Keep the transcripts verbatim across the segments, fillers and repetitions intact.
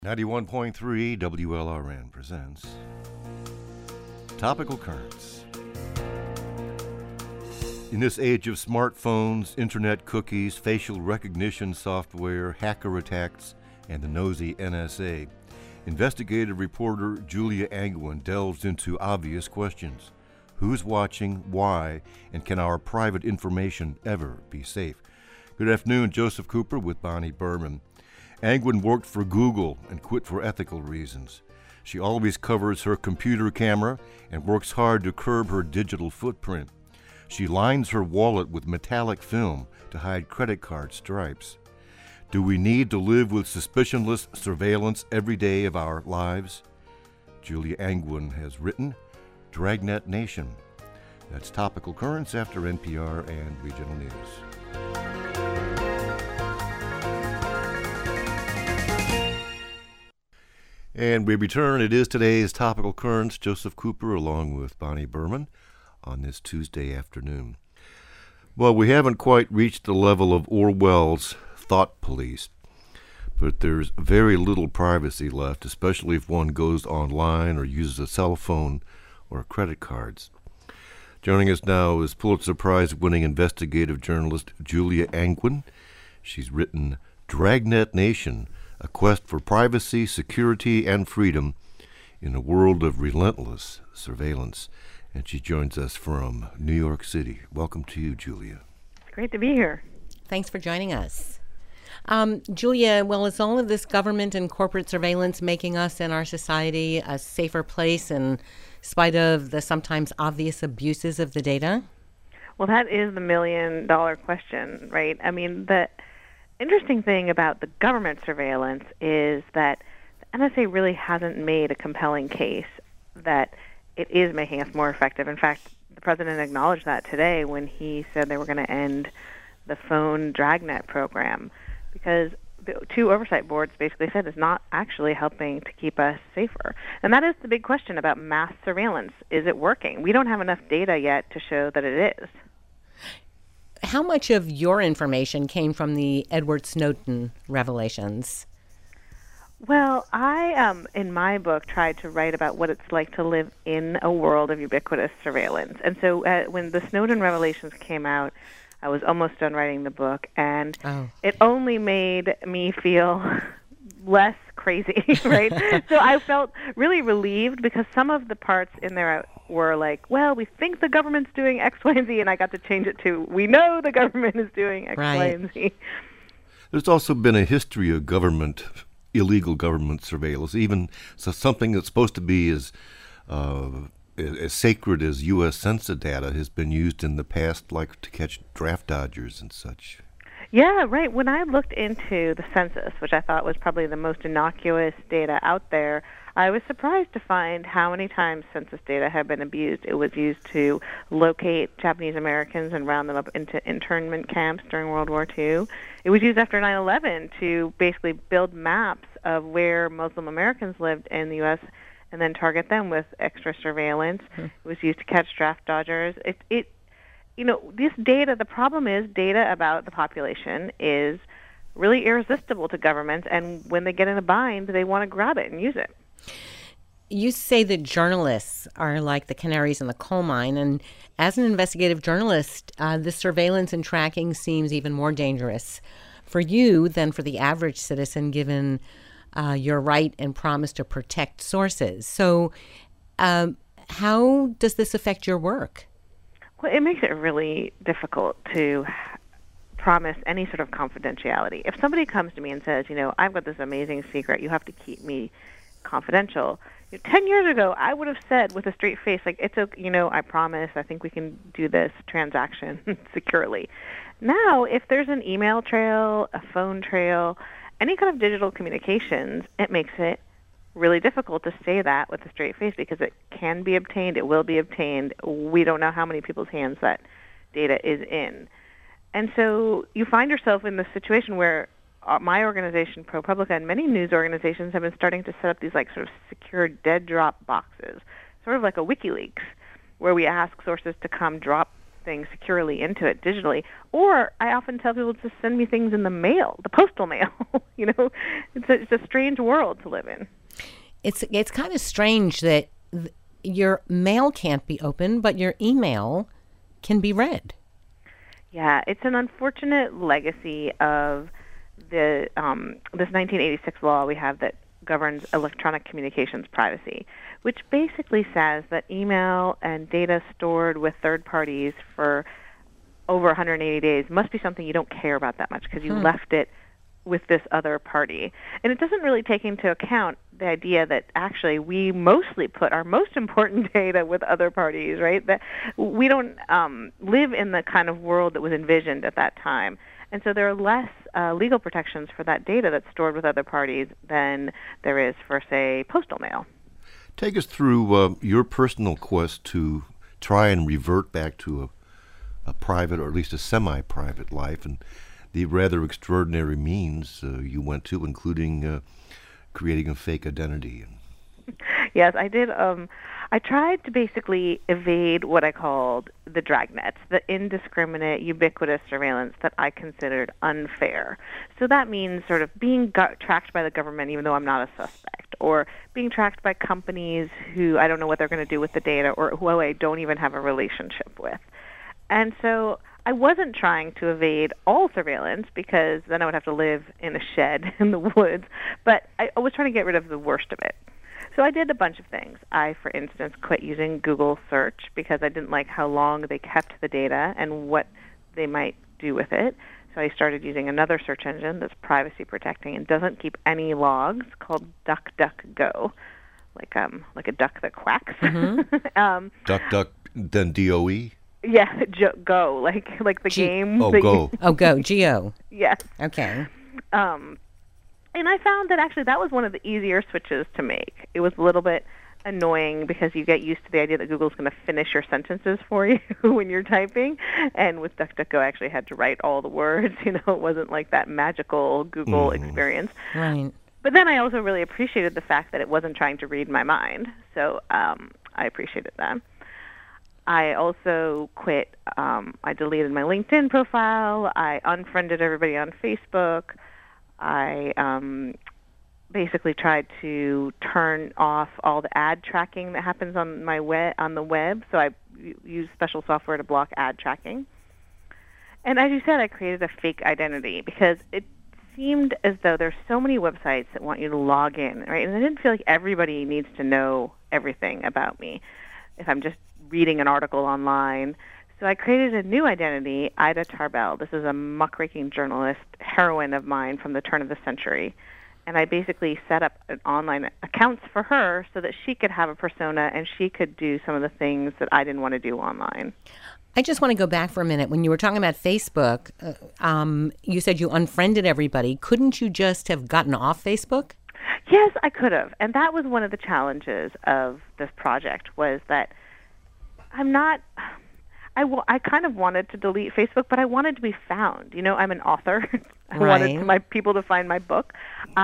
ninety-one point three W L R N presents Topical Currents. In this age of smartphones, internet cookies, facial recognition software, hacker attacks, and the nosy N S A, investigative reporter Julia Angwin delves into obvious questions. Who's watching, why, and can our private information ever be safe? Good afternoon, Joseph Cooper with Bonnie Berman. Angwin worked for Google and quit for ethical reasons. She always covers her computer camera and works hard to curb her digital footprint. She lines her wallet with metallic film to hide credit card stripes. Do we need to live with suspicionless surveillance every day of our lives? Julia Angwin has written Dragnet Nation. That's Topical Currents after N P R and Regional News. And we return. It is today's Topical Currents. Joseph Cooper along with Bonnie Berman on this Tuesday afternoon. Well, we haven't quite reached the level of Orwell's thought police, but there's very little privacy left, especially if one goes online or uses a cell phone or credit cards. Joining us now is Pulitzer Prize-winning investigative journalist Julia Angwin. She's written Dragnet Nation, A Quest for Privacy, Security, and Freedom in a World of Relentless Surveillance. And she joins us from New York City. Welcome to you, Julia. It's great to be here. Thanks for joining us. Um, Julia, well, is all of this government and corporate surveillance making us and our society a safer place in spite of the sometimes obvious abuses of the data? Well, that is the million dollar question, right? I mean, the interesting thing about the government surveillance is that the N S A really hasn't made a compelling case that it is making us more effective. In fact, the president acknowledged that today when he said they were going to end the phone dragnet program, because the two oversight boards basically said it's not actually helping to keep us safer. And that is the big question about mass surveillance. Is it working? We don't have enough data yet to show that it is. How much of your information came from the Edward Snowden revelations? Well, I, um, in my book, tried to write about what it's like to live in a world of ubiquitous surveillance. And so uh, when the Snowden revelations came out, I was almost done writing the book, and oh. it only made me feel less crazy, right? So I felt really relieved because some of the parts in there were like, well, we think the government's doing X, Y, and Z, and I got to change it to, we know the government is doing X, right. Y, and Z. There's also been a history of government, illegal government surveillance, even so something that's supposed to be as uh, as sacred as U S Census data has been used in the past, like to catch draft dodgers and such. Yeah, right. When I looked into the census, which I thought was probably the most innocuous data out there, I was surprised to find how many times census data had been abused. It was used to locate Japanese Americans and round them up into internment camps during World War Two. It was used after nine eleven to basically build maps of where Muslim Americans lived in the U S and then target them with extra surveillance. Mm-hmm. It was used to catch draft dodgers. It, it, you know, this data, the problem is data about the population is really irresistible to governments, and when they get in a bind, they want to grab it and use it. You say that journalists are like the canaries in the coal mine, and as an investigative journalist, uh, this surveillance and tracking seems even more dangerous for you than for the average citizen, given uh, your right and promise to protect sources. So um, how does this affect your work? Well, it makes it really difficult to promise any sort of confidentiality. If somebody comes to me and says, you know, I've got this amazing secret, you have to keep me confidential. You know, Ten years ago, I would have said with a straight face, like, it's okay, you know, I promise, I think we can do this transaction securely. Now, if there's an email trail, a phone trail, any kind of digital communications, it makes it really difficult to say that with a straight face because it can be obtained, it will be obtained. We don't know how many people's hands that data is in. And so you find yourself in this situation where uh, my organization, ProPublica, and many news organizations have been starting to set up these like sort of secure dead drop boxes, sort of like a WikiLeaks, where we ask sources to come drop things securely into it digitally. Or I often tell people to send me things in the mail, the postal mail. you know, it's a, it's a strange world to live in. It's it's kind of strange that th- your mail can't be opened, but your email can be read. Yeah, it's an unfortunate legacy of the um, this nineteen eighty-six law we have that governs electronic communications privacy, which basically says that email and data stored with third parties for over one hundred eighty days must be something you don't care about that much because you hmm. left it with this other party. And it doesn't really take into account the idea that actually we mostly put our most important data with other parties, right? That we don't um, live in the kind of world that was envisioned at that time. And so there are less uh, legal protections for that data that's stored with other parties than there is for, say, postal mail. Take us through uh, your personal quest to try and revert back to a, a private, or at least a semi-private life, and the rather extraordinary means uh, you went to, including uh, creating a fake identity. Yes, I did. Um, I tried to basically evade what I called the dragnets, the indiscriminate, ubiquitous surveillance that I considered unfair. So that means sort of being go- tracked by the government even though I'm not a suspect, or being tracked by companies who I don't know what they're going to do with the data, or who I don't even have a relationship with. And so I wasn't trying to evade all surveillance because then I would have to live in a shed in the woods, but I was trying to get rid of the worst of it. So I did a bunch of things. I, for instance, quit using Google search because I didn't like how long they kept the data and what they might do with it. So I started using another search engine that's privacy protecting and doesn't keep any logs, called DuckDuckGo, like um like a duck that quacks. Mm-hmm. um, Duck, duck, then D O E? Yeah, jo- Go, like like the G- game. Oh, that Go. You, oh, Go, G O. Yes. Okay. Um, and I found that actually that was one of the easier switches to make. It was a little bit annoying because you get used to the idea that Google's going to finish your sentences for you when you're typing. And with DuckDuckGo, I actually had to write all the words. You know, it wasn't like that magical Google mm. experience. Right. But then I also really appreciated the fact that it wasn't trying to read my mind. So um, I appreciated that. I also quit. Um, I deleted my LinkedIn profile. I unfriended everybody on Facebook. I um, basically tried to turn off all the ad tracking that happens on my web on the web. So I use special software to block ad tracking. And as you said, I created a fake identity because it seemed as though there's so many websites that want you to log in, right? And I didn't feel like everybody needs to know everything about me if I'm just reading an article online. So I created a new identity, Ida Tarbell. This is a muckraking journalist, heroine of mine from the turn of the century. And I basically set up an online accounts for her so that she could have a persona and she could do some of the things that I didn't want to do online. I just want to go back for a minute. When you were talking about Facebook, uh, um, you said you unfriended everybody. Couldn't you just have gotten off Facebook? Yes, I could have. And that was one of the challenges of this project, was that I'm not... I, w- I kind of wanted to delete Facebook, but I wanted to be found. You know, I'm an author. I right. wanted my people to find my book.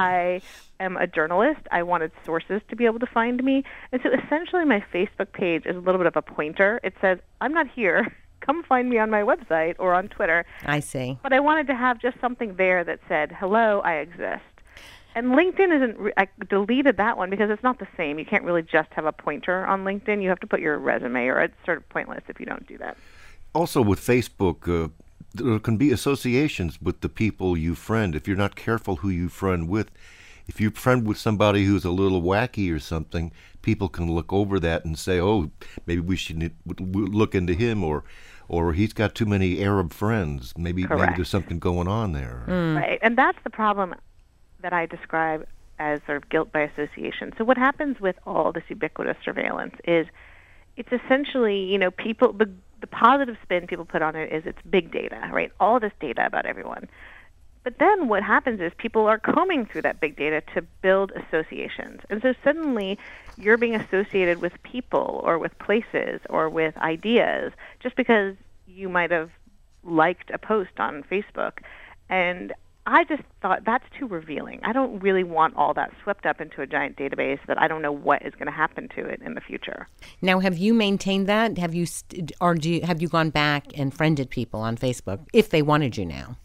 I am a journalist. I wanted sources to be able to find me. And so essentially my Facebook page is a little bit of a pointer. It says, I'm not here. Come find me on my website or on Twitter. I see. But I wanted to have just something there that said, hello, I exist. And LinkedIn isn't, re- I deleted that one because it's not the same. You can't really just have a pointer on LinkedIn. You have to put your resume, or it's sort of pointless if you don't do that. Also with Facebook, uh, there can be associations with the people you friend. If you're not careful who you friend with, if you friend with somebody who's a little wacky or something, people can look over that and say, oh, maybe we should look into him, or or he's got too many Arab friends. Maybe, maybe there's something going on there. Mm. Right, and that's the problem that I describe as sort of guilt by association. So what happens with all this ubiquitous surveillance is it's essentially, you know, people, the, the positive spin people put on it is it's big data, right? All this data about everyone. But then what happens is people are combing through that big data to build associations. And so suddenly you're being associated with people or with places or with ideas just because you might have liked a post on Facebook. And I just thought that's too revealing. I don't really want all that swept up into a giant database that I don't know what is going to happen to it in the future. Now, have you maintained that? Have you, st- or do you, have you gone back and friended people on Facebook if they wanted you now?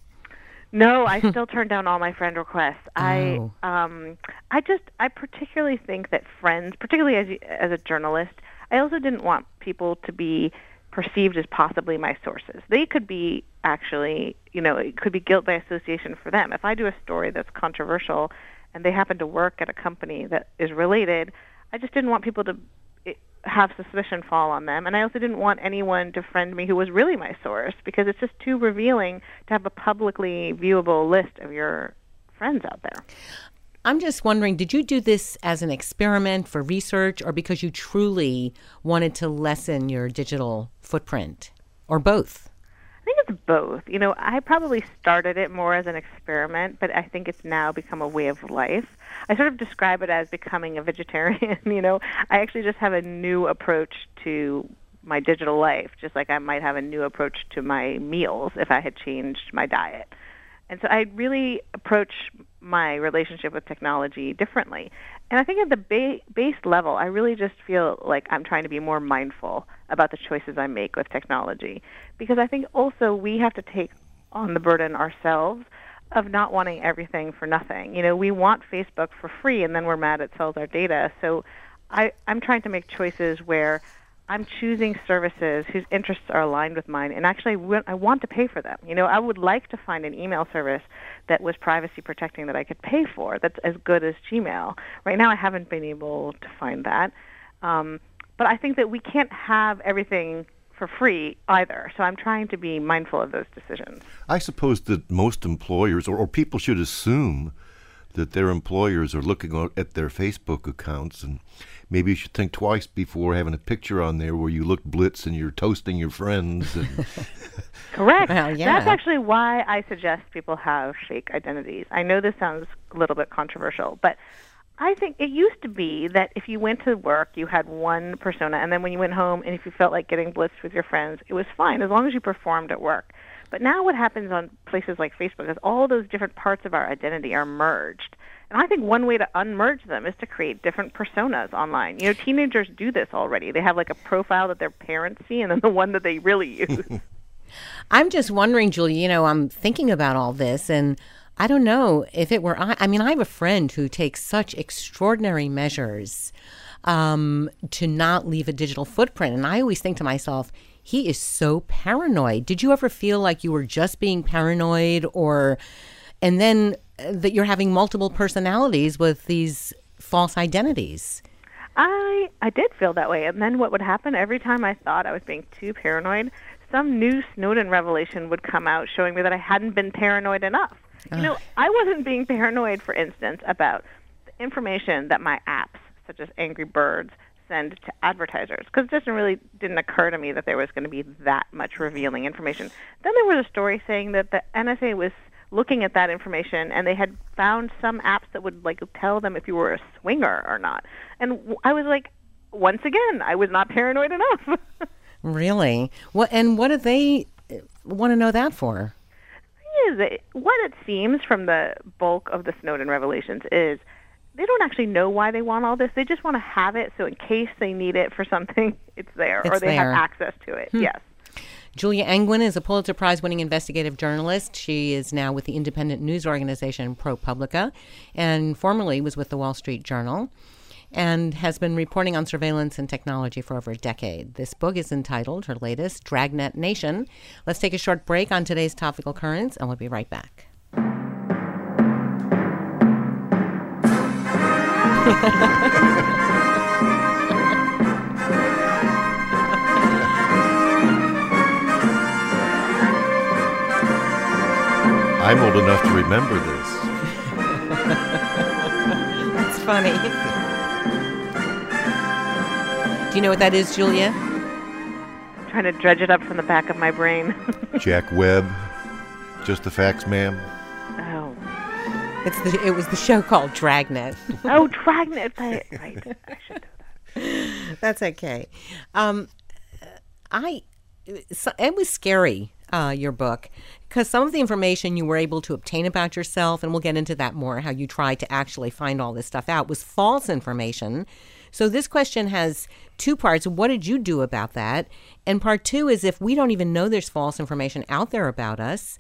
No, I still turn down all my friend requests. Oh. I, um, I just, I particularly think that friends, particularly as you, as a journalist, I also didn't want people to be perceived as possibly my sources. They could be actually, you know, it could be guilt by association for them. If I do a story that's controversial and they happen to work at a company that is related, I just didn't want people to have suspicion fall on them. And I also didn't want anyone to friend me who was really my source, because it's just too revealing to have a publicly viewable list of your friends out there. I'm just wondering, did you do this as an experiment for research or because you truly wanted to lessen your digital footprint, or both? I think it's both. You know, I probably started it more as an experiment, but I think it's now become a way of life. I sort of describe it as becoming a vegetarian. You know, I actually just have a new approach to my digital life, just like I might have a new approach to my meals if I had changed my diet. And so I really approach my relationship with technology differently. And I think at the ba- base level, I really just feel like I'm trying to be more mindful about the choices I make with technology. Because I think also we have to take on the burden ourselves of not wanting everything for nothing. You know, we want Facebook for free, and then we're mad it sells our data. So I, I'm trying to make choices where I'm choosing services whose interests are aligned with mine, and actually I want to pay for them. You know, I would like to find an email service that was privacy protecting that I could pay for, that's as good as Gmail. Right now I haven't been able to find that. Um, but I think that we can't have everything for free either. So I'm trying to be mindful of those decisions. I suppose that most employers, or, or people should assume that their employers are looking at their Facebook accounts, and maybe you should think twice before having a picture on there where you look blitz and you're toasting your friends. And Correct. Well, yeah. That's actually why I suggest people have fake identities. I know this sounds a little bit controversial, but I think it used to be that if you went to work, you had one persona, and then when you went home and if you felt like getting blitzed with your friends, it was fine as long as you performed at work. But now what happens on places like Facebook is all those different parts of our identity are merged. And I think one way to unmerge them is to create different personas online. You know, teenagers do this already. They have like a profile that their parents see and then the one that they really use. I'm just wondering, Julia, you know, I'm thinking about all this, and I don't know if it were I. I mean, I have a friend who takes such extraordinary measures um, to not leave a digital footprint. And I always think to myself, he is so paranoid. Did you ever feel like you were just being paranoid, or, and then that you're having multiple personalities with these false identities? I I did feel that way. And then what would happen every time I thought I was being too paranoid, some new Snowden revelation would come out showing me that I hadn't been paranoid enough. You know, I wasn't being paranoid, for instance, about the information that my apps, such as Angry Birds, send to advertisers, because it just really didn't occur to me that there was going to be that much revealing information. Then there was a story saying that the N S A was looking at that information, and they had found some apps that would like tell them if you were a swinger or not. And I was like, once again, I was not paranoid enough. Really? What? And what do they want to know that for? Is it, what it seems from the bulk of the Snowden revelations is they don't actually know why they want all this. They just want to have it so in case they need it for something, it's there, it's or they there. have access to it. Hmm. Yes. Julia Angwin is a Pulitzer Prize-winning investigative journalist. She is now with the independent news organization ProPublica, and formerly was with the Wall Street Journal, and has been reporting on surveillance and technology for over a decade. This book is entitled, her latest, Dragnet Nation. Let's take a short break on today's topical currents, and we'll be right back. I'm old enough to remember this. That's funny. Do you know what that is, Julia? I'm trying to dredge it up from the back of my brain. Jack Webb, Just the Facts, ma'am. Oh. It's the. It was the show called Dragnet. Oh, Dragnet. Right. right. I should know that. That's okay. Um, I. So, it was scary. Uh, your book, Because some of the information you were able to obtain about yourself, and we'll get into that more, how you tried to actually find all this stuff out, was false information. So this question has two parts. What did you do about that? And part two is, if we don't even know there's false information out there about us,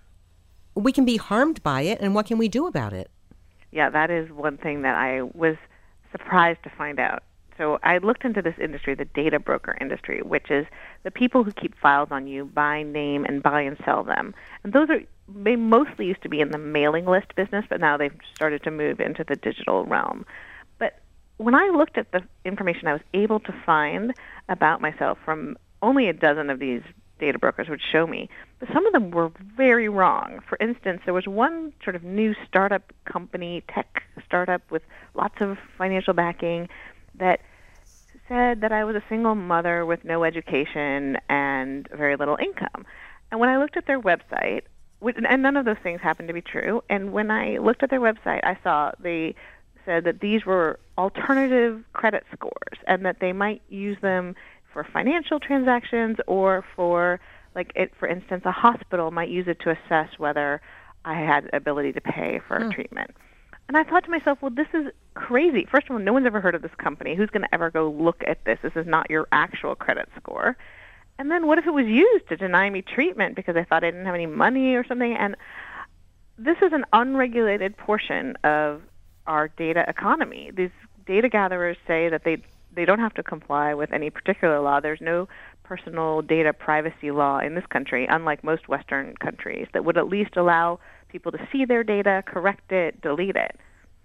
we can be harmed by it, and what can we do about it? Yeah, that is one thing that I was surprised to find out. So I looked into this industry, the data broker industry, which is the people who keep files on you by name and buy and sell them. And those are, they mostly used to be in the mailing list business, but now they've started to move into the digital realm. But when I looked at the information I was able to find about myself from only a dozen of these data brokers would show me, but some of them were very wrong. For instance, there was one sort of new startup company, tech startup with lots of financial backing, that said that I was a single mother with no education and very little income. And when I looked at their website, and none of those things happened to be true, and when I looked at their website, I saw they said that these were alternative credit scores and that they might use them for financial transactions, or for, like, it, for instance, a hospital might use it to assess whether I had ability to pay for Hmm. a treatment. And I thought to myself, well, this is crazy. First of all, no one's ever heard of this company. Who's going to ever go look at this? This is not your actual credit score. And then what if it was used to deny me treatment because I thought I didn't have any money or something? And this is an unregulated portion of our data economy. These data gatherers say that they they don't have to comply with any particular law. There's no personal data privacy law in this country, unlike most Western countries, that would at least allow people to see their data, correct it, delete it.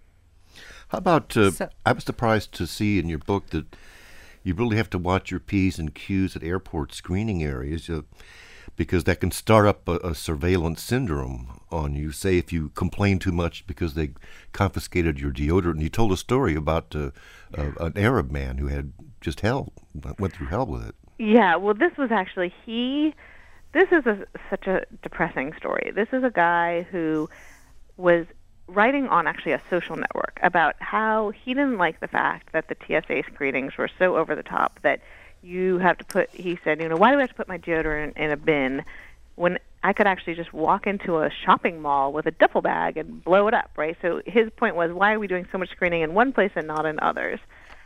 How about, uh, So- I was surprised to see in your book that you really have to watch your P's and Q's at airport screening areas, uh, because that can start up a, a surveillance syndrome on you. Say if you complain too much because they confiscated your deodorant. And you told a story about uh, uh, an Arab man who had just hell, went through hell with it. Yeah, well, this was actually he. This is a, such a depressing story. This is a guy who was writing on actually a social network about how he didn't like the fact that the T S A screenings were so over the top that you have to put, he said, you know, why do I have to put my deodorant in a bin when I could actually just walk into a shopping mall with a duffel bag and blow it up, right? So his point was, why are we doing so much screening in one place and not in others?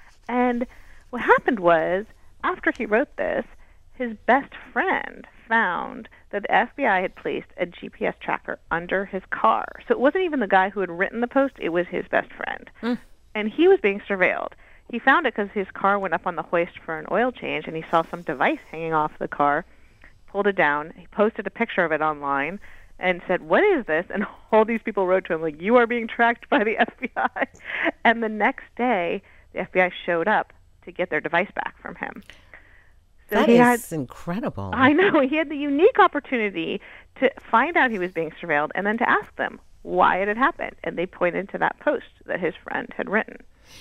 And what happened was, after he wrote this, his best friend found that the F B I had placed a G P S tracker under his car. So it wasn't even the guy who had written the post, it was his best friend. Mm. And he was being surveilled. He found it because his car went up on the hoist for an oil change, and he saw some device hanging off the car, pulled it down, he posted a picture of it online, and said, what is this? And all these people wrote to him, like, you are being tracked by the F B I. And the next day, the F B I showed up to get their device back from him. So That he is had, incredible. I know. He had the unique opportunity to find out he was being surveilled and then to ask them why it had happened. And they pointed to that post that his friend had written.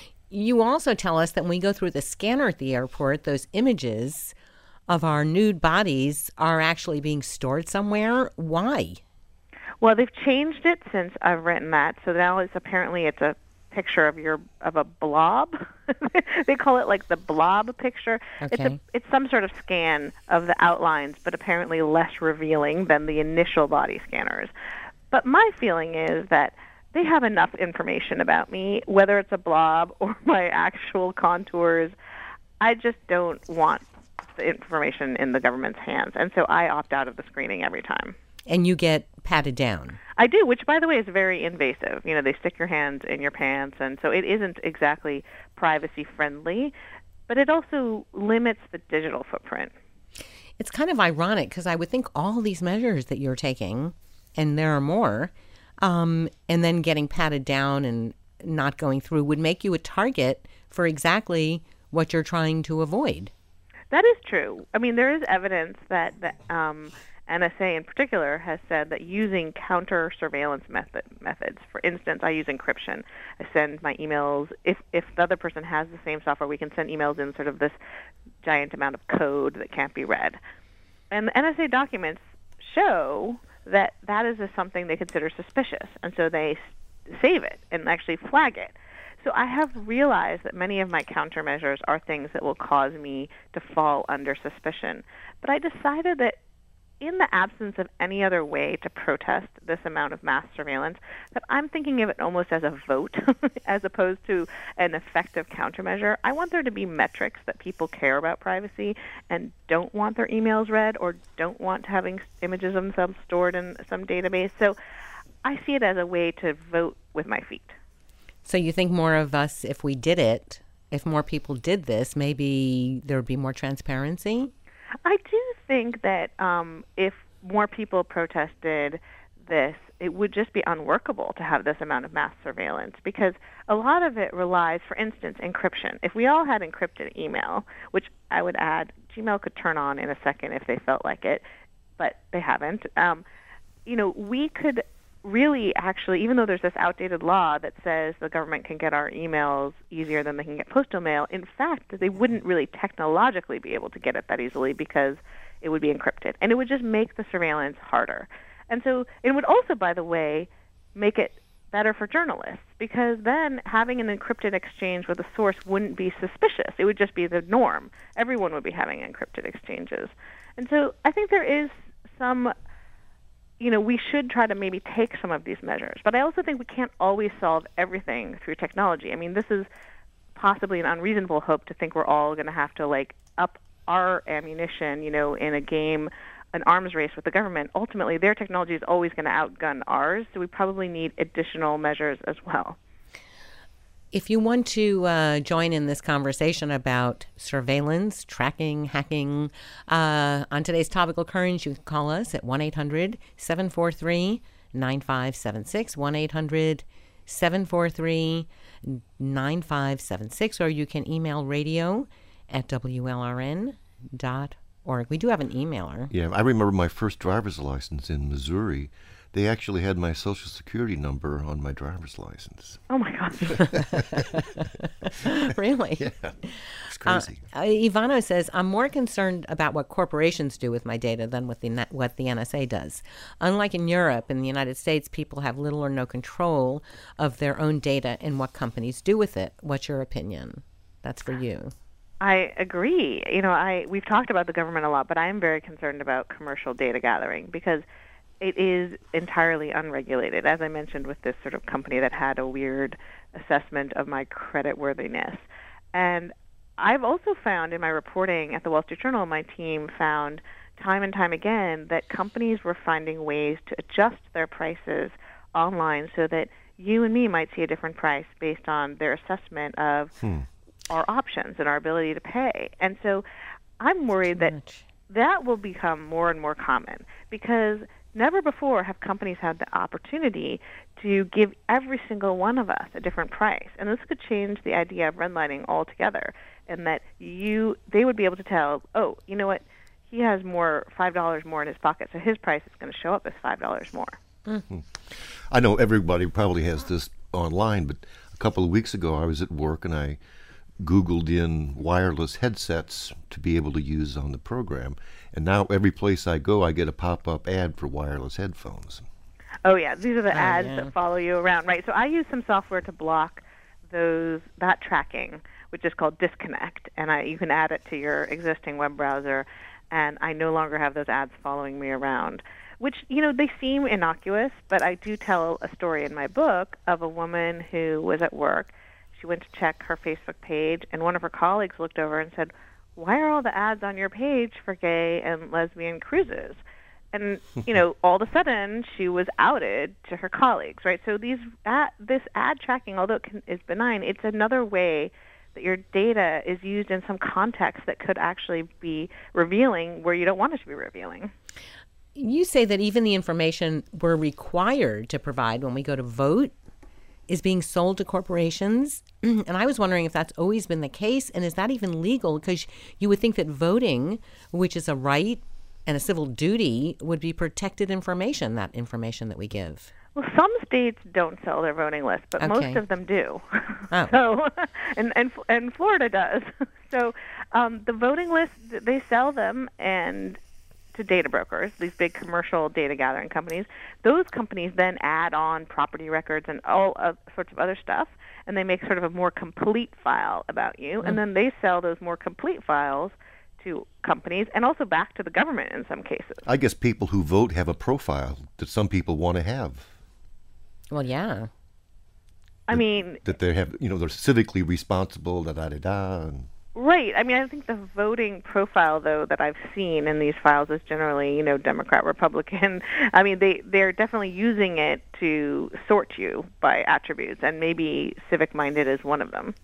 You also tell us that when we go through the scanner at the airport, those images of our nude bodies are actually being stored somewhere. Why? Well, they've changed it since I've written that. So now it's apparently it's a picture of your of a blob. They call it like the blob picture. It's Okay. a it's some sort of scan of the outlines, but apparently less revealing than the initial body scanners. But my feeling is that they have enough information about me, whether it's a blob or my actual contours. I just don't want the information in the government's hands, and so I opt out of the screening every time. And you get patted down. I do, which, by the way, is very invasive. You know, they stick your hands in your pants, and so it isn't exactly privacy-friendly, but it also limits the digital footprint. It's kind of ironic because I would think all these measures that you're taking, and there are more, um, and then getting patted down and not going through would make you a target for exactly what you're trying to avoid. That is true. I mean, there is evidence that the um, N S A in particular has said that using counter surveillance method, methods, for instance, I use encryption. I send my emails, if, if the other person has the same software, we can send emails in sort of this giant amount of code that can't be read. And the N S A documents show that that is a, something they consider suspicious, and so they s- save it and actually flag it. So I have realized that many of my countermeasures are things that will cause me to fall under suspicion. But I decided that in the absence of any other way to protest this amount of mass surveillance, that I'm thinking of it almost as a vote as opposed to an effective countermeasure. I want there to be metrics that people care about privacy and don't want their emails read or don't want having images of themselves stored in some database. So I see it as a way to vote with my feet. So you think more of us, if we did it, if more people did this, maybe there would be more transparency? I do think that um, if more people protested this, it would just be unworkable to have this amount of mass surveillance because a lot of it relies, for instance, encryption. If we all had encrypted email, which I would add, Gmail could turn on in a second if they felt like it, but they haven't. Um, you know, we could really actually, even though there's this outdated law that says the government can get our emails easier than they can get postal mail, in fact, they wouldn't really technologically be able to get it that easily because it would be encrypted. And it would just make the surveillance harder. And so it would also, by the way, make it better for journalists because then having an encrypted exchange with a source wouldn't be suspicious. It would just be the norm. Everyone would be having encrypted exchanges. And so I think there is some... you know, we should try to maybe take some of these measures. But I also think we can't always solve everything through technology. I mean, this is possibly an unreasonable hope to think we're all going to have to, like, up our ammunition, you know, in a game, an arms race with the government. Ultimately, their technology is always going to outgun ours, so we probably need additional measures as well. If you want to uh, join in this conversation about surveillance, tracking, hacking, uh, on today's Topical Currents, you can call us at one eight hundred seven four three nine five seven six, one eight hundred seven four three nine five seven six, or you can email radio at W L R N dot org. We do have an emailer. Yeah, I remember my first driver's license in Missouri. They actually had my Social Security number on my driver's license. Oh, my gosh. Really? Yeah, it's crazy. Uh, uh, Ivano says, I'm more concerned about what corporations do with my data than what the, what the N S A does. Unlike in Europe, in the United States, people have little or no control of their own data and what companies do with it. What's your opinion? That's for you. I agree. You know, I we've talked about the government a lot, but I am very concerned about commercial data gathering because it is entirely unregulated, as I mentioned with this sort of company that had a weird assessment of my creditworthiness. And I've also found in my reporting at the Wall Street Journal, my team found time and time again that companies were finding ways to adjust their prices online so that you and me might see a different price based on their assessment of hmm. our options and our ability to pay. And so I'm worried that that will become more and more common because never before have companies had the opportunity to give every single one of us a different price. And this could change the idea of redlining altogether, and that you they would be able to tell, oh, you know what, he has more five dollars more in his pocket, so his price is going to show up as five dollars more. Mm-hmm. I know everybody probably has this online, but a couple of weeks ago I was at work and I Googled in wireless headsets to be able to use on the program. And now every place I go, I get a pop-up ad for wireless headphones. Oh, yeah. These are the oh, ads yeah. that follow you around, right? So I use some software to block those that tracking, which is called Disconnect. And I, you can add it to your existing web browser, and I no longer have those ads following me around, which, you know, they seem innocuous, but I do tell a story in my book of a woman who was at work. She went to check her Facebook page, and one of her colleagues looked over and said, why are all the ads on your page for gay and lesbian cruises? And, you know, all of a sudden, she was outed to her colleagues, right? So these ad, this ad tracking, although it can, is benign, it's another way that your data is used in some context that could actually be revealing where you don't want it to be revealing. You say that even the information we're required to provide when we go to vote is being sold to corporations. And I was wondering if that's always been the case, and is that even legal? Because you would think that voting, which is a right and a civil duty, would be protected information, that information that we give. Well, some states don't sell their voting list, but Okay. most of them do. Oh. So, and, and and Florida does. So um, the voting list, they sell them and to data brokers, these big commercial data gathering companies. Those companies then add on property records and all uh, sorts of other stuff, and they make sort of a more complete file about you, mm. and then they sell those more complete files to companies and also back to the government in some cases. I guess people who vote have a profile that some people want to have. Well, yeah. I mean, that they have, you know, they're civically responsible, da da da da. And right. I mean, I think the voting profile, though, that I've seen in these files is generally, you know, Democrat, Republican. I mean, they, they're definitely using it to sort you by attributes, and maybe civic-minded is one of them.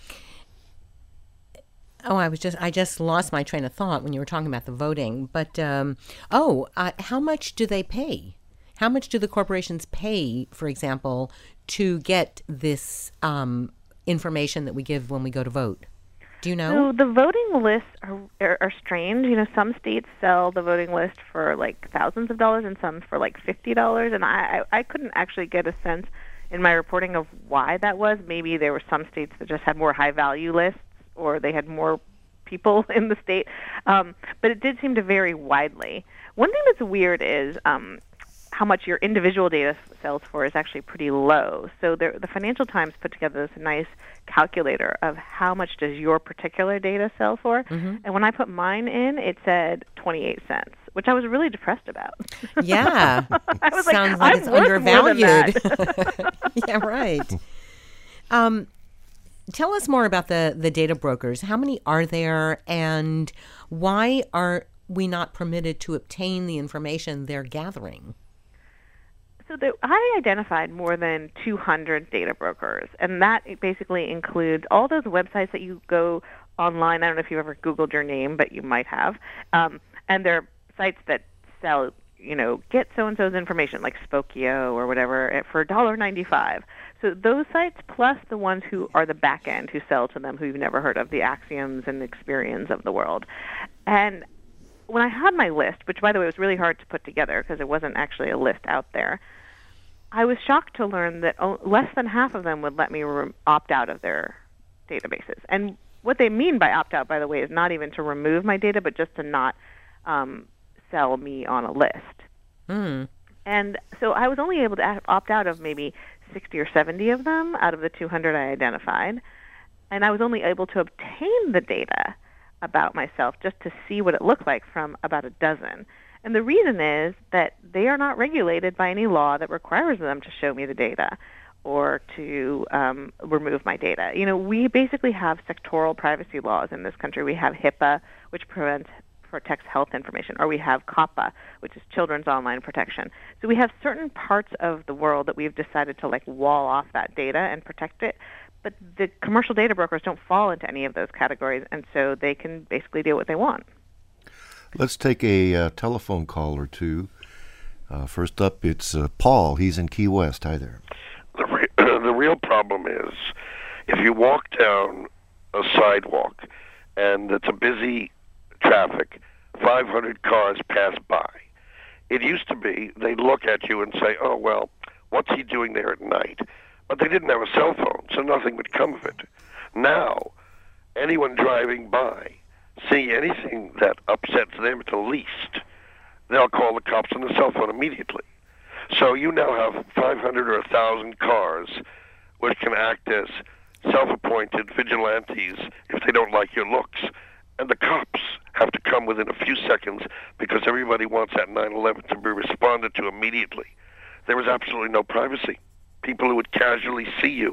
Oh, I was just I just lost my train of thought when you were talking about the voting. But, um, oh, uh, how much do they pay? How much do the corporations pay, for example, to get this um, information that we give when we go to vote? Do you know? So the voting lists are, are are strange. You know, some states sell the voting list for like thousands of dollars, and some for like fifty dollars. And I, I I couldn't actually get a sense in my reporting of why that was. Maybe there were some states that just had more high value lists, or they had more people in the state. Um, but it did seem to vary widely. One thing that's weird is um, how much your individual data sells for is actually pretty low. So there, the Financial Times put together this nice calculator of how much does your particular data sell for. Mm-hmm. And when I put mine in, it said twenty-eight cents, which I was really depressed about. Yeah. I was Sounds like, like I'm it's worth undervalued. More than that. Yeah, right. Um, tell us more about the, the data brokers. How many are there, and why are we not permitted to obtain the information they're gathering? So the, I identified more than two hundred data brokers, and that basically includes all those websites that you go online. I don't know if you've ever Googled your name, but you might have. Um, and they're sites that sell, you know, get so-and-so's information, like Spokeo or whatever, for one dollar ninety-five. So those sites, plus the ones who are the back end who sell to them, who you've never heard of, the Axioms and Experians of the world. And when I had my list, which, by the way, was really hard to put together because there wasn't actually a list out there, I was shocked to learn that less than half of them would let me re- opt out of their databases. And what they mean by opt out, by the way, is not even to remove my data, but just to not um, sell me on a list. Mm. And so I was only able to opt out of maybe sixty or seventy of them out of the two hundred I identified. And I was only able to obtain the data about myself just to see what it looked like from about a dozen. And the reason is that they are not regulated by any law that requires them to show me the data or to um, remove my data. You know, we basically have sectoral privacy laws in this country. We have HIPAA, which prevents, protects health information, or we have COPPA, which is Children's Online Protection. So we have certain parts of the world that we've decided to like wall off that data and protect it. But the commercial data brokers don't fall into any of those categories, and so they can basically do what they want. Let's take a uh, telephone call or two. Uh, first up, it's uh, Paul. He's in Key West. Hi there. The, re- the real problem is if you walk down a sidewalk and it's a busy traffic, five hundred cars pass by. It used to be they'd look at you and say, oh, well, what's he doing there at night? But they didn't have a cell phone, so nothing would come of it. Now, anyone driving by, see anything that upsets them the least, they'll call the cops on the cell phone immediately. So you now have five hundred or one thousand cars which can act as self-appointed vigilantes if they don't like your looks. And the cops have to come within a few seconds because everybody wants that nine eleven to be responded to immediately. There is absolutely no privacy. People who would casually see you.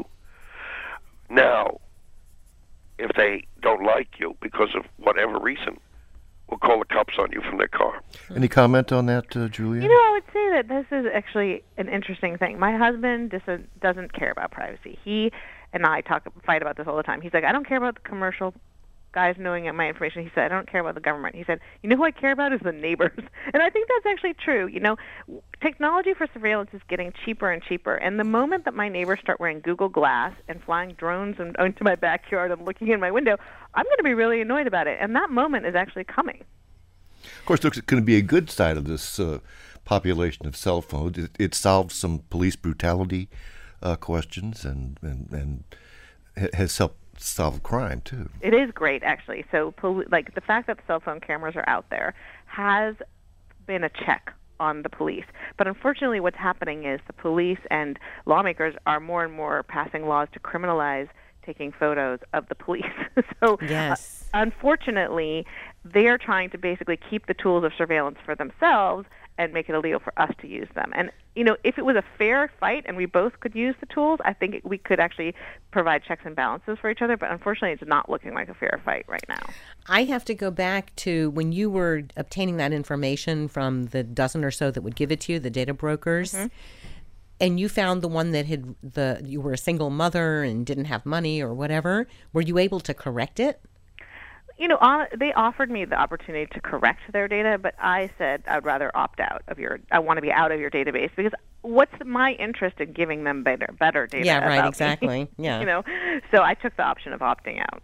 Now, if they don't like you because of whatever reason, will call the cops on you from their car. Any comment on that, uh, Julia? You know, I would say that this is actually an interesting thing. My husband dis- doesn't care about privacy. He and I talk fight about this all the time. He's like, I don't care about the commercial guys knowing my information. He said, I don't care about the government. He said, you know who I care about is the neighbors. And I think that's actually true. You know, technology for surveillance is getting cheaper and cheaper. And the moment that my neighbors start wearing Google Glass and flying drones and, into my backyard and looking in my window, I'm going to be really annoyed about it. And that moment is actually coming. Of course, there's going to be a good side of this uh, population of cell phones. It, it solves some police brutality uh, questions and, and, and has helped solve crime, too. It is great, actually. So, pol- like, the fact that the cell phone cameras are out there has been a check on the police. But unfortunately, what's happening is the police and lawmakers are more and more passing laws to criminalize taking photos of the police. so, yes. uh, unfortunately, they are trying to basically keep the tools of surveillance for themselves and make it illegal for us to use them. And, you know, if it was a fair fight and we both could use the tools, I think we could actually provide checks and balances for each other. But unfortunately, it's not looking like a fair fight right now. I have to go back to when you were obtaining that information from the dozen or so that would give it to you, the data brokers, mm-hmm. and you found the one that had the you were a single mother and didn't have money or whatever. Were you able to correct it? You know, on, they offered me the opportunity to correct their data, but I said I'd rather opt out of your. I want to be out of your database because what's my interest in giving them better, better data? Yeah, right, about exactly. Me? Yeah, you know, so I took the option of opting out.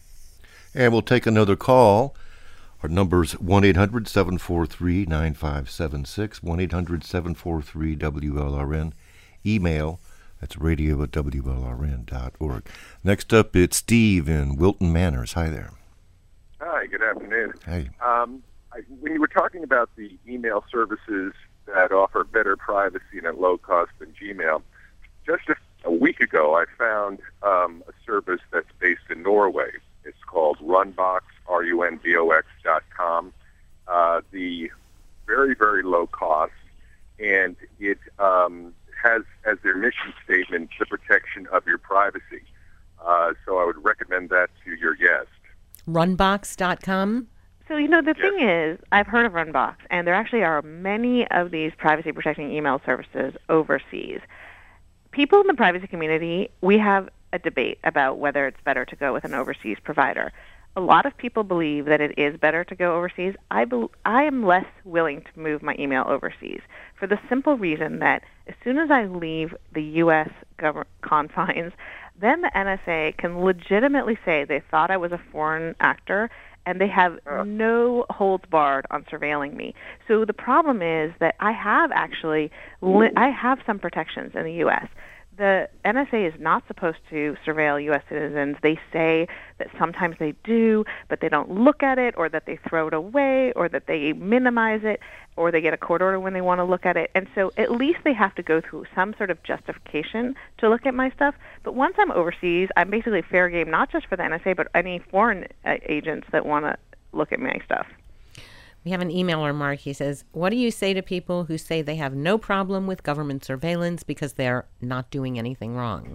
And we'll take another call. Our number's one eight hundred seven four three nine five seven six, one eight hundred seven four three W L R N. Email, that's radio at W L R N dot org. Next up, it's Steve in Wilton Manors. Hi there. Hi, good afternoon. Hey. Um, I, when you were talking about the email services that offer better privacy and at low cost than Gmail, just a, a week ago I found um, a service that's based in Norway. It's called Runbox, R U N B O X dot com. Uh, the very, very low cost, and it um, has as their mission statement the protection of your privacy. Uh, so I would recommend that to your guest. runbox dot com? So, you know, the Yes. thing is, I've heard of Runbox, and there actually are many of these privacy-protecting email services overseas. People in the privacy community, we have a debate about whether it's better to go with an overseas provider. A lot of people believe that it is better to go overseas. I, be- I am less willing to move my email overseas for the simple reason that as soon as I leave the U S government confines, then the N S A can legitimately say they thought I was a foreign actor, and they have Oh. no holds barred on surveilling me. So the problem is that I have actually, li- I have some protections in the U S The N S A is not supposed to surveil U S citizens. They say that sometimes they do, but they don't look at it, or that they throw it away, or that they minimize it, or they get a court order when they want to look at it. And so at least they have to go through some sort of justification to look at my stuff. But once I'm overseas, I'm basically fair game, not just for the N S A, but any foreign uh, agents that want to look at my stuff. We have an emailer, Mark. He says, what do you say to people who say they have no problem with government surveillance because they're not doing anything wrong?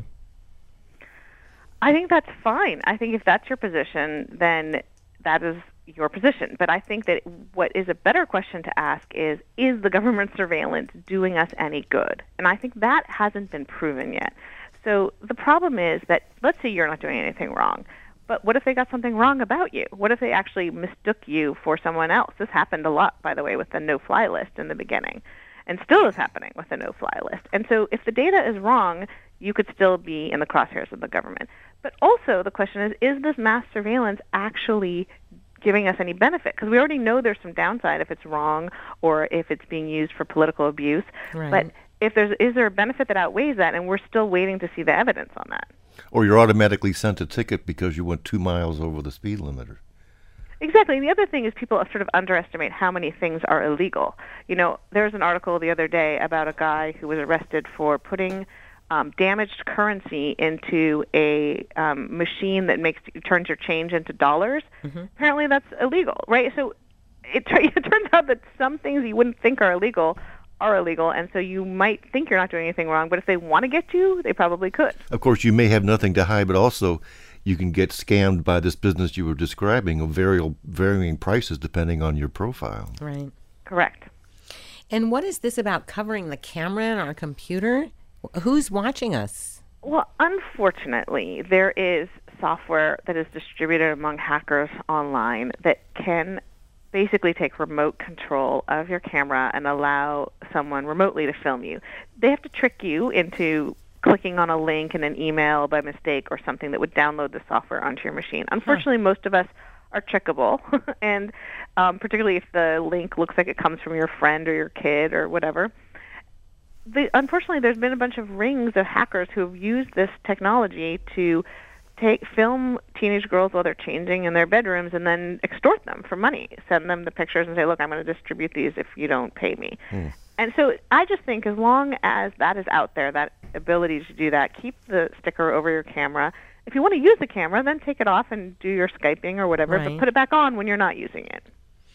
I think that's fine. I think if that's your position, then that is your position. But I think that what is a better question to ask is, is the government surveillance doing us any good? And I think that hasn't been proven yet. So the problem is that, let's say you're not doing anything wrong. But what if they got something wrong about you? What if they actually mistook you for someone else? This happened a lot, by the way, with the no-fly list in the beginning, and still is happening with the no-fly list. And so if the data is wrong, you could still be in the crosshairs of the government. But also the question is, is this mass surveillance actually giving us any benefit? Because we already know there's some downside if it's wrong or if it's being used for political abuse. Right. But if there's is there a benefit that outweighs that, and we're still waiting to see the evidence on that. Or you're automatically sent a ticket because you went two miles over the speed limiter. Exactly. And the other thing is people sort of underestimate how many things are illegal. You know, there was an article the other day about a guy who was arrested for putting um, damaged currency into a um, machine that makes turns your change into dollars. Mm-hmm. Apparently that's illegal, right? So it, it turns out that some things you wouldn't think are illegal are illegal, and so you might think you're not doing anything wrong, but if they want to get you, they probably could. Of course, you may have nothing to hide, but also you can get scammed by this business you were describing of varying, varying prices depending on your profile. Right. Correct. And what is this about covering the camera in our computer? Who's watching us? Well, unfortunately, there is software that is distributed among hackers online that can basically take remote control of your camera and allow someone remotely to film you. They have to trick you into clicking on a link in an email by mistake or something that would download the software onto your machine. Unfortunately, huh. most of us are trickable, and um, particularly if the link looks like it comes from your friend or your kid or whatever. The, unfortunately, there's been a bunch of rings of hackers who have used this technology to take film teenage girls while they're changing in their bedrooms and then extort them for money, send them the pictures and say, look, I'm going to distribute these if you don't pay me. Mm. And so I just think as long as that is out there, that ability to do that, keep the sticker over your camera If you want to use the camera, then take it off and do your Skyping or whatever, Right. but put it back on when you're not using it.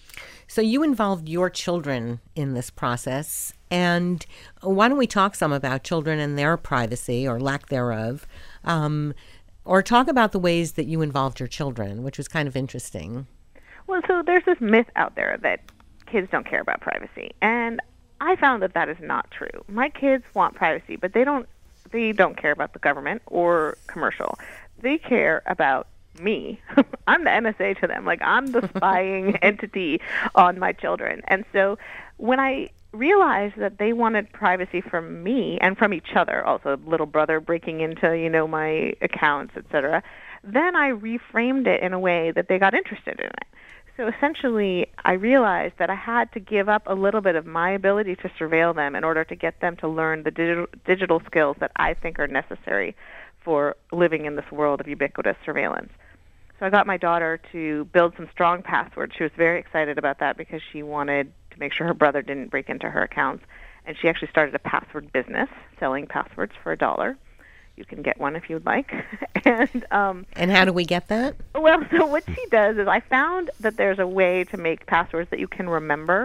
So you involved your children in this process, and why don't we talk some about children and their privacy or lack thereof, um, or talk about the ways that you involved your children, which was kind of interesting. Well, so there's this myth out there that kids don't care about privacy, and I found that that is not true. My kids want privacy, but they don't. They don't care about the government or commercial. They care about me. I'm the N S A to them. Like, I'm the spying entity on my children. And so when I realized that they wanted privacy from me and from each other, also little brother breaking into, you know, my accounts, et cetera, then I reframed it in a way that they got interested in it. So essentially, I realized that I had to give up a little bit of my ability to surveil them in order to get them to learn the digital, digital skills that I think are necessary for living in this world of ubiquitous surveillance. So I got my daughter to build some strong passwords. She was very excited about that because she wanted to make sure her brother didn't break into her accounts. And she actually started a password business selling passwords for a dollar. You can get one if you'd like. and um, And how do we get that? Well, so what she does is I found that there's a way to make passwords that you can remember,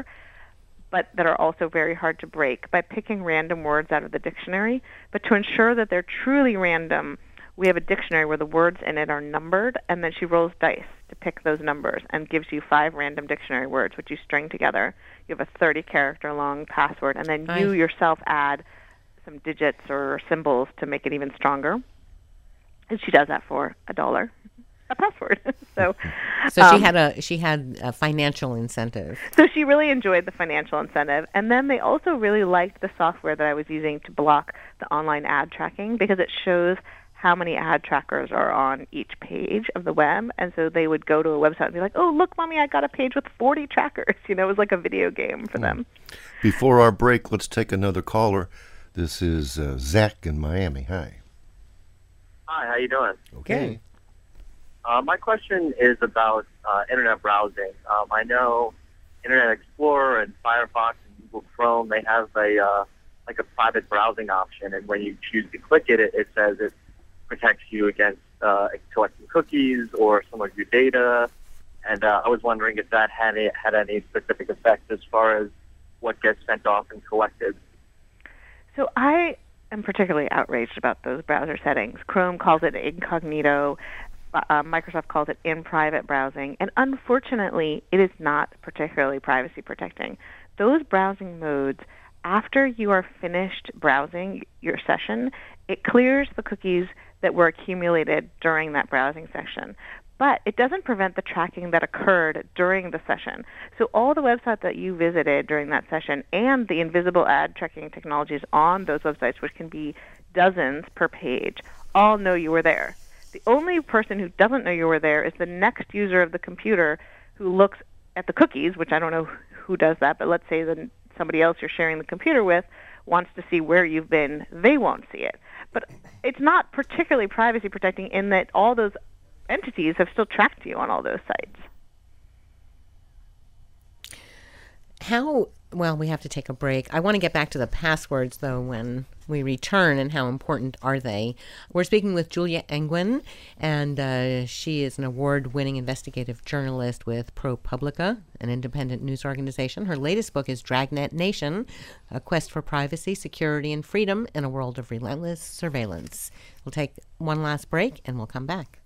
but that are also very hard to break by picking random words out of the dictionary. But to ensure that they're truly random, we have a dictionary where the words in it are numbered, and then she rolls dice to pick those numbers and gives you five random dictionary words, which you string together. You have a thirty-character long password, and then you Nice. yourself add some digits or symbols to make it even stronger. And she does that for a dollar a password. so So um, she had a she had a financial incentive. So she really enjoyed the financial incentive. And then they also really liked the software that I was using to block the online ad tracking because it shows how many ad trackers are on each page of the web. And so they would go to a website and be like, oh, look, Mommy, I got a page with forty trackers. You know, it was like a video game for them. Before our break, let's take another caller. This is uh, Zach in Miami. Hi. Hi, how you doing? Okay. Uh, my question is about uh, internet browsing. Um, I know Internet Explorer and Firefox and Google Chrome, they have a uh, like a private browsing option, and when you choose to click it, it, it says it protects you against uh, collecting cookies or some of your data. And uh, I was wondering if that had a, had any specific effect as far as what gets sent off and collected. So I am particularly outraged about those browser settings. Chrome calls it incognito. Uh, Microsoft calls it in private browsing. And unfortunately, it is not particularly privacy protecting. Those browsing modes, after you are finished browsing your session, it clears the cookies that were accumulated during that browsing session. But it doesn't prevent the tracking that occurred during the session. So all the websites that you visited during that session and the invisible ad tracking technologies on those websites, which can be dozens per page, all know you were there. The only person who doesn't know you were there is the next user of the computer who looks at the cookies, which I don't know who does that, but let's say that somebody else you're sharing the computer with wants to see where you've been. They won't see it. But it's not particularly privacy protecting in that all those entities have still tracked you on all those sites. How, well, we have to take a break. I want to get back to the passwords, though, when we return, and how important are they. We're speaking with Julia Angwin, and uh, she is an award-winning investigative journalist with ProPublica, an independent news organization. Her latest book is Dragnet Nation, A Quest for Privacy, Security, and Freedom in a World of Relentless Surveillance. We'll take one last break, and we'll come back.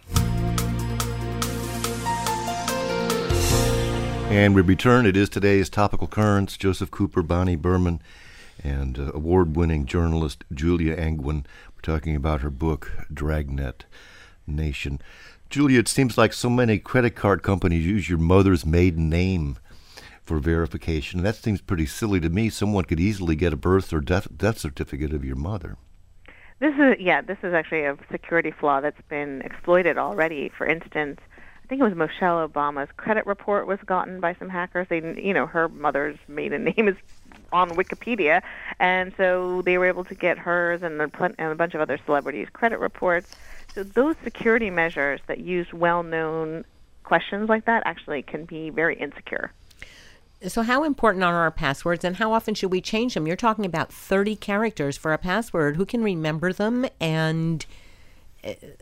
And we return. It is today's Topical Currents. Joseph Cooper, Bonnie Berman, and uh, award-winning journalist Julia Angwin. We're talking about her book, Dragnet Nation. Julia, it seems like so many credit card companies use your mother's maiden name for verification. That seems pretty silly to me. Someone could easily get a birth or death, death certificate of your mother. This is yeah. This is actually a security flaw that's been exploited already. For instance, I think it was Michelle Obama's credit report was gotten by some hackers. They, you know, her mother's maiden name is on Wikipedia, and so they were able to get hers and a, pl- and a bunch of other celebrities' credit reports. So those security measures that use well-known questions like that actually can be very insecure. So how important are our passwords, and how often should we change them? You're talking about thirty characters for a password. Who can remember them? And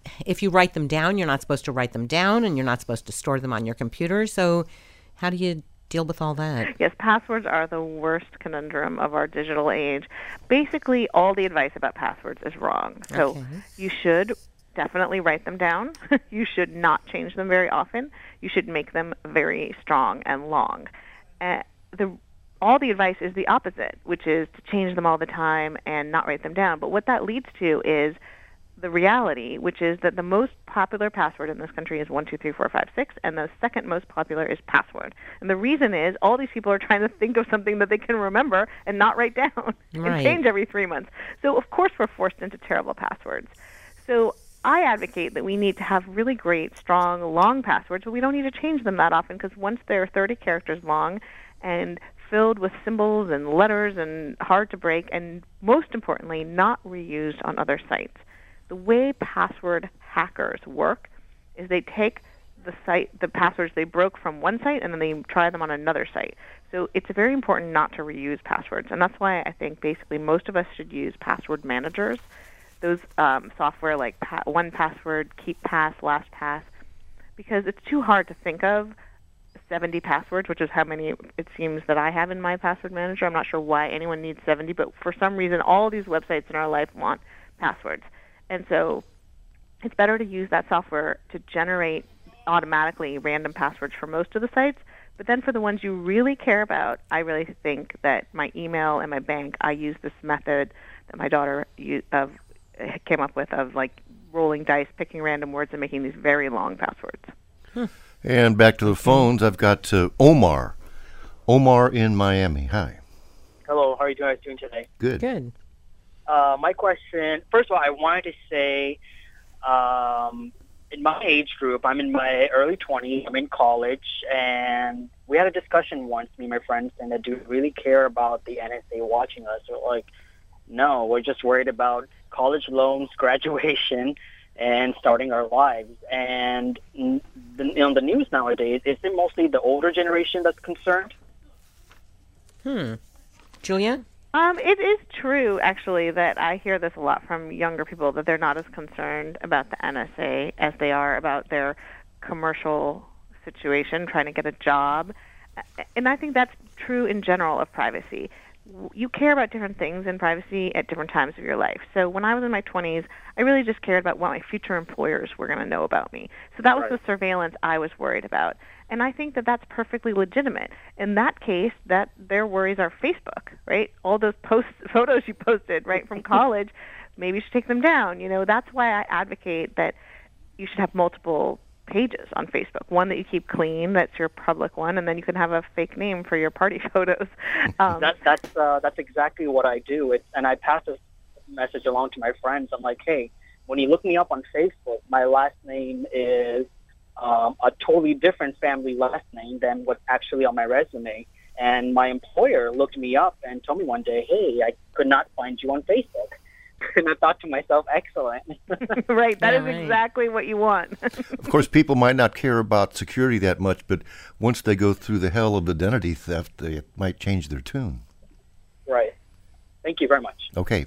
if you write them down, you're not supposed to write them down, and you're not supposed to store them on your computer. So how do you deal with all that? Yes, passwords are the worst conundrum of our digital age. Basically, all the advice about passwords is wrong. So Okay. you should definitely write them down. You should not change them very often. You should make them very strong and long. Uh, the all the advice is the opposite, which is to change them all the time and not write them down. But what that leads to is the reality, which is that the most popular password in this country is one two three four five six, and the second most popular is password. And the reason is all these people are trying to think of something that they can remember and not write down Right. and change every three months. So, of course, we're forced into terrible passwords. So I advocate that we need to have really great, strong, long passwords, but we don't need to change them that often because once they're thirty characters long and filled with symbols and letters and hard to break, and most importantly, not reused on other sites. The way password hackers work is they take the site, the passwords they broke from one site, and then they try them on another site. So it's very important not to reuse passwords, and that's why I think basically most of us should use password managers. Those um, software like pa- one Password, KeepPass, LastPass, because it's too hard to think of seventy passwords, which is how many it seems that I have in my password manager. I'm not sure why anyone needs seventy, but for some reason all these websites in our life want passwords. And so it's better to use that software to generate automatically random passwords for most of the sites. But then for the ones you really care about, I really think that my email and my bank, I use this method that my daughter u- of, came up with of like rolling dice, picking random words, and making these very long passwords. And back to the phones, I've got uh, Omar. Omar in Miami. Hi. Hello, how are you guys doing today? Good. Good. Uh, my question, first of all, I wanted to say, um, in my age group, I'm in my early twenties, I'm in college, and we had a discussion once, me and my friends, and that do you really care about the N S A watching us? We're like, no, we're just worried about college loans, graduation, and starting our lives. And n- the, on the news nowadays, is it mostly the older generation that's concerned? Hmm. Julia? Um, it is true, actually, that I hear this a lot from younger people, that they're not as concerned about the N S A as they are about their commercial situation, trying to get a job. And I think that's true in general of privacy. You care about different things in privacy at different times of your life. So when I was in my twenties, I really just cared about what my future employers were going to know about me. So that was Right. the surveillance I was worried about. And I think that that's perfectly legitimate. In that case, that their worries are Facebook, right? All those posts, photos you posted, right, from college, maybe you should take them down. You know, that's why I advocate that you should have multiple pages on Facebook. One that you keep clean, that's your public one, and then you can have a fake name for your party photos. Um, That, that's uh, that's exactly what I do. It's, and I pass this message along to my friends. I'm like, hey, when you look me up on Facebook, my last name is um, a totally different family last name than what's actually on my resume. And my employer looked me up and told me one day, hey, I could not find you on Facebook. And I thought to myself, excellent. right, that Yeah, is right. exactly what you want. Of course, people might not care about security that much, but once they go through the hell of identity theft, they might change their tune. Right. Thank you very much. Okay.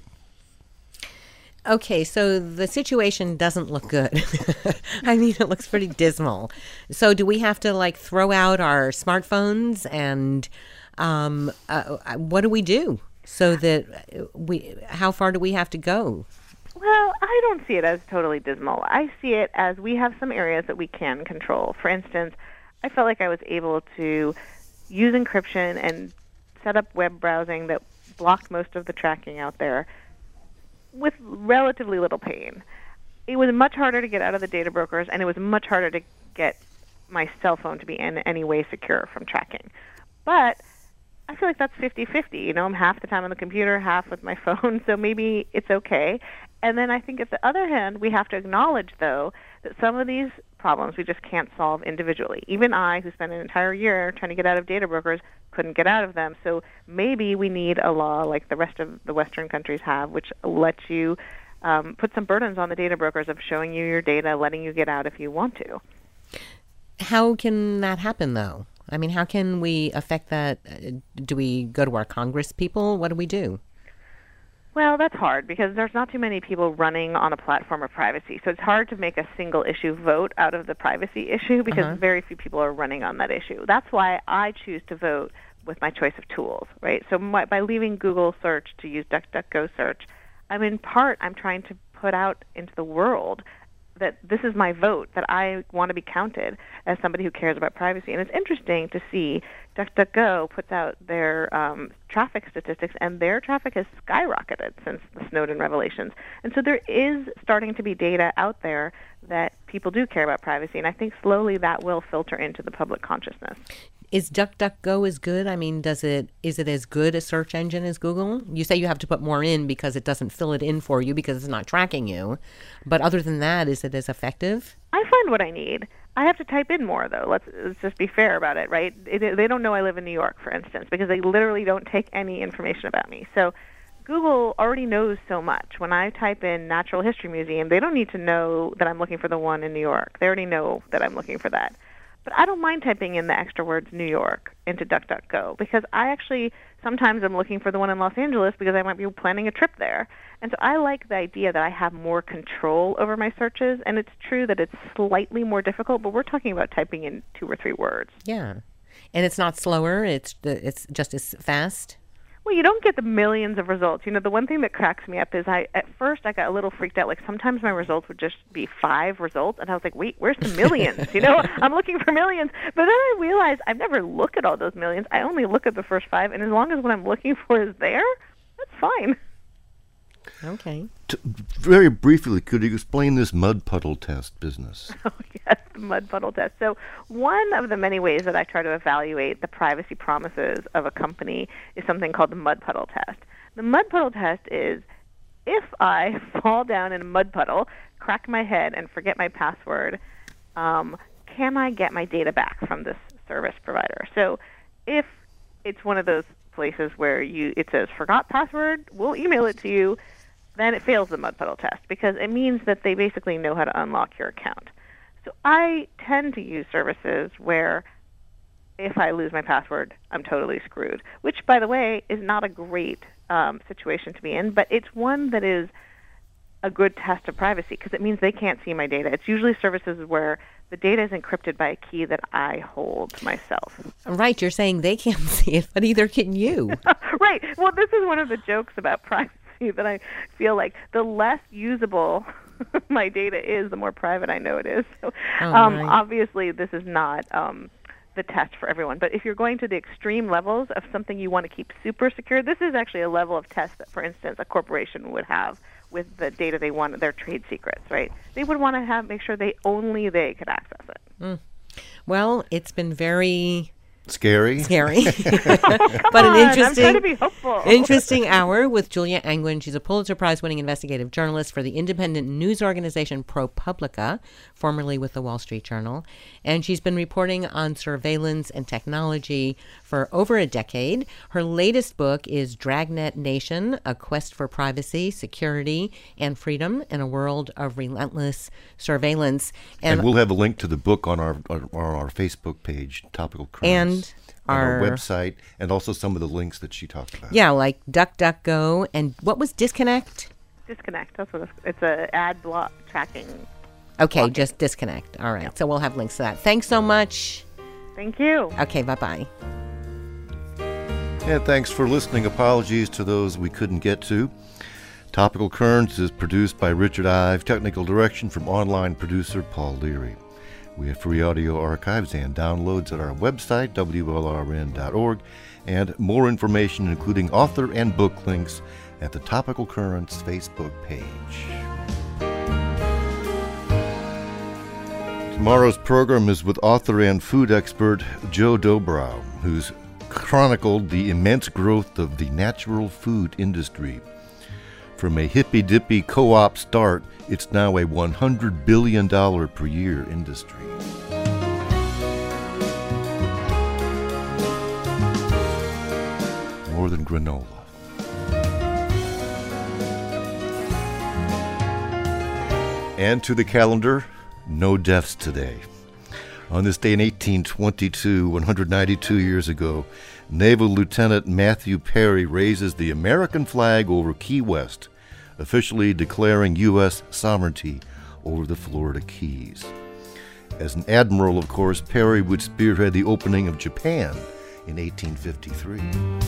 Okay, so the situation doesn't look good. I mean, it looks pretty dismal. So do we have to, like, throw out our smartphones and um, uh, what do we do? So that we, how far do we have to go? Well, I don't see it as totally dismal. I see it as we have some areas that we can control. For instance, I felt like I was able to use encryption and set up web browsing that blocked most of the tracking out there with relatively little pain. It was much harder to get out of the data brokers, and it was much harder to get my cell phone to be in any way secure from tracking. But I feel like that's fifty-fifty. You know, I'm half the time on the computer, half with my phone, so maybe it's okay. And then I think at the other hand, we have to acknowledge, though, that some of these problems we just can't solve individually. Even I, who spent an entire year trying to get out of data brokers, couldn't get out of them. So maybe we need a law like the rest of the Western countries have, which lets you um, put some burdens on the data brokers of showing you your data, letting you get out if you want to. How can that happen, though? I mean, how can we affect that? Uh, Do we go to our Congress people? What do we do? Well, that's hard because there's not too many people running on a platform of privacy. So it's hard to make a single issue vote out of the privacy issue because Uh-huh. very few people are running on that issue. That's why I choose to vote with my choice of tools, right? So my, by leaving Google search to use DuckDuckGo search, I'm in part, I'm trying to put out into the world that this is my vote, that I want to be counted as somebody who cares about privacy. And it's interesting to see DuckDuckGo puts out their um, traffic statistics, and their traffic has skyrocketed since the Snowden revelations. And so there is starting to be data out there that people do care about privacy, and I think slowly that will filter into the public consciousness. Is DuckDuckGo as good? I mean, does it is it as good a search engine as Google? You say you have to put more in because it doesn't fill it in for you because it's not tracking you. But other than that, is it as effective? I find what I need. I have to type in more, though. Let's, let's just be fair about it, right? It, they don't know I live in New York, for instance, because they literally don't take any information about me. So Google already knows so much. When I type in Natural History Museum, they don't need to know that I'm looking for the one in New York. They already know that I'm looking for that. But I don't mind typing in the extra words New York into DuckDuckGo because I actually sometimes am looking for the one in Los Angeles because I might be planning a trip there. And so I like the idea that I have more control over my searches. And it's true that it's slightly more difficult, but we're talking about typing in two or three words. Yeah. And it's not slower. It's it's just as fast. Well, you don't get the millions of results. You know, the one thing that cracks me up is I, at first, I got a little freaked out. Like, sometimes my results would just be five results, and I was like, wait, where's the millions? You know, I'm looking for millions. But then I realized I never look at all those millions. I only look at the first five, and as long as what I'm looking for is there, that's fine. Okay. T- very briefly, could you explain this mud puddle test business? Oh, yes, the mud puddle test. So one of the many ways that I try to evaluate the privacy promises of a company is something called the mud puddle test. The mud puddle test is if I fall down in a mud puddle, crack my head, and forget my password, um, can I get my data back from this service provider? So if it's one of those places where you it says forgot password, we'll email it to you, then it fails the mud puddle test because it means that they basically know how to unlock your account. So I tend to use services where if I lose my password, I'm totally screwed, which, by the way, is not a great um, situation to be in, but it's one that is a good test of privacy because it means they can't see my data. It's usually services where the data is encrypted by a key that I hold myself. Right, you're saying they can't see it, but either can you. Right. Well, this is one of the jokes about privacy that I feel like the less usable my data is, the more private I know it is. So, Oh, um, my. obviously, this is not um, the test for everyone. But if you're going to the extreme levels of something you want to keep super secure, this is actually a level of test that, for instance, a corporation would have with the data they want, their trade secrets, right? They would want to have make sure they only they could access it. Mm. Well, it's been very Scary. scary, but Come an on, I'm interesting, trying to be hopeful. interesting hour with Julia Angwin. She's a Pulitzer Prize-winning investigative journalist for the independent news organization ProPublica, formerly with the Wall Street Journal, and she's been reporting on surveillance and technology for over a decade. Her latest book is Dragnet Nation: A Quest for Privacy, Security, and Freedom in a World of Relentless Surveillance. And, we'll have a link to the book on our on our Facebook page, Topical Currents, And and our, our website, and also some of the links that she talked about. Yeah, like DuckDuckGo, and what was Disconnect? Disconnect. That's what it's, it's a ad block tracking. Okay, blocking. just Disconnect. All right, so we'll have links to that. Thanks so much. Thank you. Okay, bye-bye. And thanks for listening. Apologies to those we couldn't get to. Topical Currents is produced by Richard Ive, technical direction from online producer Paul Leary. We have free audio archives and downloads at our website, W L R N dot org, and more information, including author and book links, at the Topical Currents Facebook page. Tomorrow's program is with author and food expert Joe Dobrow, who's chronicled the immense growth of the natural food industry. From a hippy-dippy co-op start, it's now a one hundred billion dollars per year industry. More than granola. And to the calendar, no deaths today. On this day in eighteen twenty-two, one hundred ninety-two years ago, Naval Lieutenant Matthew Perry raises the American flag over Key West, officially declaring U S sovereignty over the Florida Keys. As an admiral, of course, Perry would spearhead the opening of Japan in eighteen fifty-three.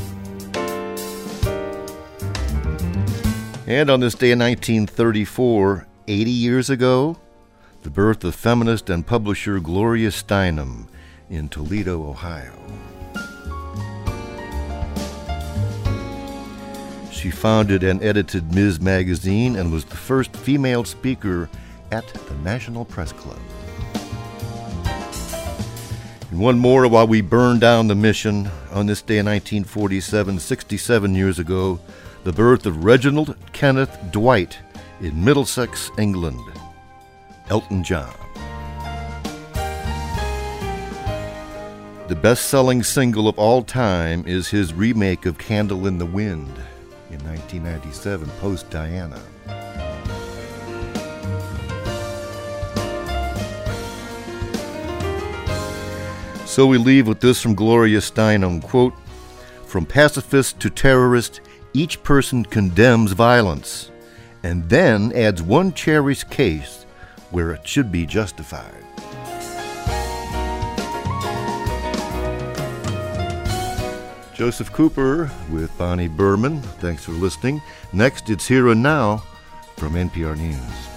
And on this day in nineteen thirty-four, eighty years ago, the birth of feminist and publisher Gloria Steinem in Toledo, Ohio. She founded and edited Miz Magazine and was the first female speaker at the National Press Club. And one more while we burn down the mission. On this day in nineteen forty-seven, sixty-seven years ago, the birth of Reginald Kenneth Dwight in Middlesex, England. Elton John. The best-selling single of all time is his remake of Candle in the Wind in nineteen ninety-seven, post Diana. So we leave with this from Gloria Steinem, quote, "From pacifist to terrorist, each person condemns violence and then adds one cherished case where it should be justified." Joseph Cooper with Bonnie Berman. Thanks for listening. Next, it's Here and Now from N P R News.